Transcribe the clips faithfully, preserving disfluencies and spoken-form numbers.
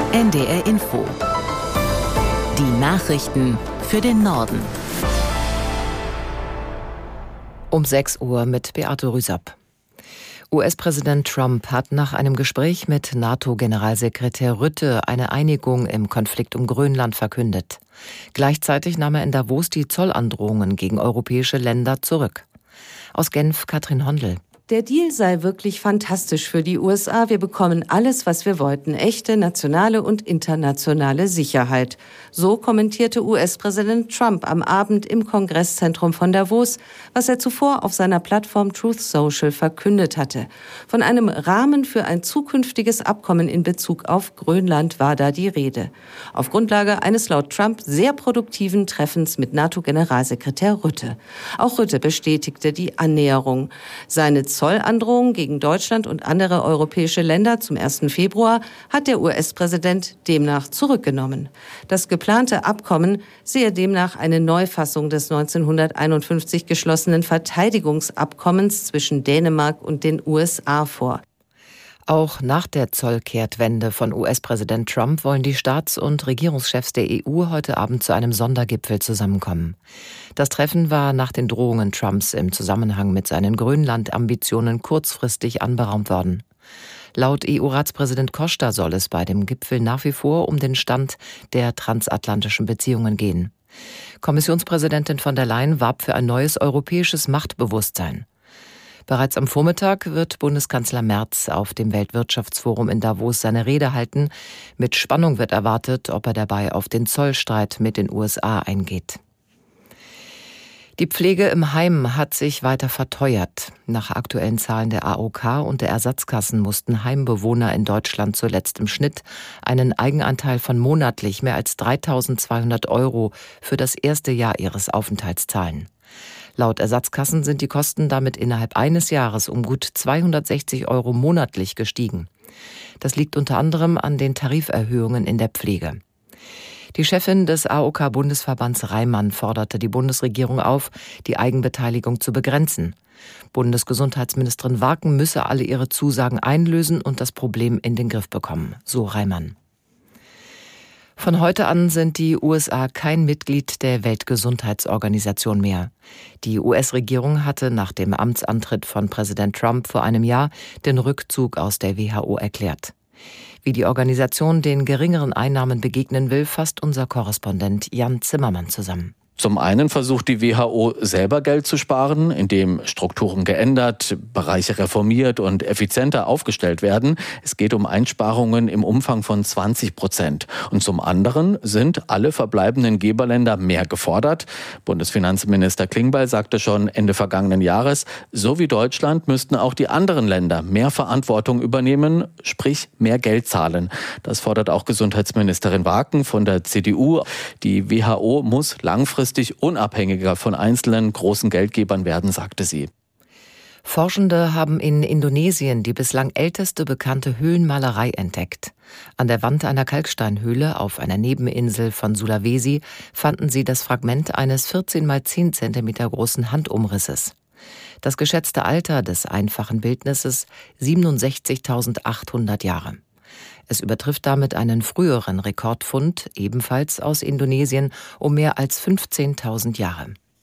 N D R Info. Die Nachrichten für den Norden. Um sechs Uhr mit Beate Rüsapp. U S-Präsident Trump hat nach einem Gespräch mit NATO-Generalsekretär Rutte eine Einigung im Konflikt um Grönland verkündet. Gleichzeitig nahm er in Davos die Zollandrohungen gegen europäische Länder zurück. Aus Genf Katrin Hondel. Der Deal sei wirklich fantastisch für die U S A. Wir bekommen alles, was wir wollten. Echte nationale und internationale Sicherheit. So kommentierte U S-Präsident Trump am Abend im Kongresszentrum von Davos, was er zuvor auf seiner Plattform Truth Social verkündet hatte. Von einem Rahmen für ein zukünftiges Abkommen in Bezug auf Grönland war da die Rede. Auf Grundlage eines laut Trump sehr produktiven Treffens mit NATO-Generalsekretär Rutte. Auch Rutte bestätigte die Annäherung. Seine Zollandrohung gegen Deutschland und andere europäische Länder zum ersten Februar hat der U S-Präsident demnach zurückgenommen. Das geplante Abkommen sehe demnach eine Neufassung des neunzehnhunderteinundfünfzig geschlossenen Verteidigungsabkommens zwischen Dänemark und den U S A vor. Auch nach der Zollkehrtwende von U S-Präsident Trump wollen die Staats- und Regierungschefs der E U heute Abend zu einem Sondergipfel zusammenkommen. Das Treffen war nach den Drohungen Trumps im Zusammenhang mit seinen Grönland-Ambitionen kurzfristig anberaumt worden. Laut E U-Ratspräsident Costa soll es bei dem Gipfel nach wie vor um den Stand der transatlantischen Beziehungen gehen. Kommissionspräsidentin von der Leyen warb für ein neues europäisches Machtbewusstsein. Bereits am Vormittag wird Bundeskanzler Merz auf dem Weltwirtschaftsforum in Davos seine Rede halten. Mit Spannung wird erwartet, ob er dabei auf den Zollstreit mit den U S A eingeht. Die Pflege im Heim hat sich weiter verteuert. Nach aktuellen Zahlen der A O K und der Ersatzkassen mussten Heimbewohner in Deutschland zuletzt im Schnitt einen Eigenanteil von monatlich mehr als dreitausendzweihundert Euro für das erste Jahr ihres Aufenthalts zahlen. Laut Ersatzkassen sind die Kosten damit innerhalb eines Jahres um gut zweihundertsechzig Euro monatlich gestiegen. Das liegt unter anderem an den Tariferhöhungen in der Pflege. Die Chefin des A O K-Bundesverbands Reimann forderte die Bundesregierung auf, die Eigenbeteiligung zu begrenzen. Bundesgesundheitsministerin Warken müsse alle ihre Zusagen einlösen und das Problem in den Griff bekommen, so Reimann. Von heute an sind die U S A kein Mitglied der Weltgesundheitsorganisation mehr. Die U S-Regierung hatte nach dem Amtsantritt von Präsident Trump vor einem Jahr den Rückzug aus der W H O erklärt. Wie die Organisation den geringeren Einnahmen begegnen will, fasst unser Korrespondent Jan Zimmermann zusammen. Zum einen versucht die W H O selber Geld zu sparen, indem Strukturen geändert, Bereiche reformiert und effizienter aufgestellt werden. Es geht um Einsparungen im Umfang von zwanzig Prozent. Und zum anderen sind alle verbleibenden Geberländer mehr gefordert. Bundesfinanzminister Klingbeil sagte schon Ende vergangenen Jahres, so wie Deutschland müssten auch die anderen Länder mehr Verantwortung übernehmen, sprich mehr Geld zahlen. Das fordert auch Gesundheitsministerin Warken von der C D U. Die W H O muss langfristig unabhängiger von einzelnen großen Geldgebern werden, sagte sie. Forschende haben in Indonesien die bislang älteste bekannte Höhlenmalerei entdeckt. An der Wand einer Kalksteinhöhle auf einer Nebeninsel von Sulawesi fanden sie das Fragment eines vierzehn mal zehn Zentimeter großen Handumrisses. Das geschätzte Alter des einfachen Bildnisses siebenundsechzigtausendachthundert Jahre. Es übertrifft damit einen früheren Rekordfund, ebenfalls aus Indonesien, um mehr als fünfzehntausend Jahre.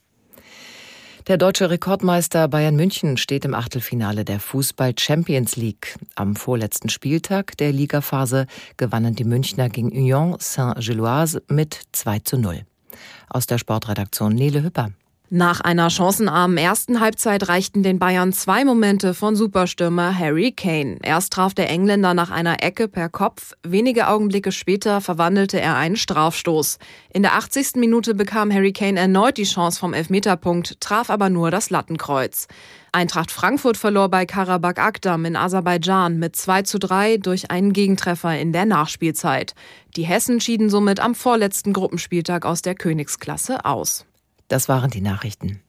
Der deutsche Rekordmeister Bayern München steht im Achtelfinale der Fußball-Champions League. Am vorletzten Spieltag der Ligaphase gewannen die Münchner gegen Union Saint-Gilloise mit zwei zu null. Aus der Sportredaktion Nele Hüpper. Nach einer chancenarmen ersten Halbzeit reichten den Bayern zwei Momente von Superstürmer Harry Kane. Erst traf der Engländer nach einer Ecke per Kopf, wenige Augenblicke später verwandelte er einen Strafstoß. In der achtzigsten Minute bekam Harry Kane erneut die Chance vom Elfmeterpunkt, traf aber nur das Lattenkreuz. Eintracht Frankfurt verlor bei Karabakh Akdam in Aserbaidschan mit zwei zu drei durch einen Gegentreffer in der Nachspielzeit. Die Hessen schieden somit am vorletzten Gruppenspieltag aus der Königsklasse aus. Das waren die Nachrichten.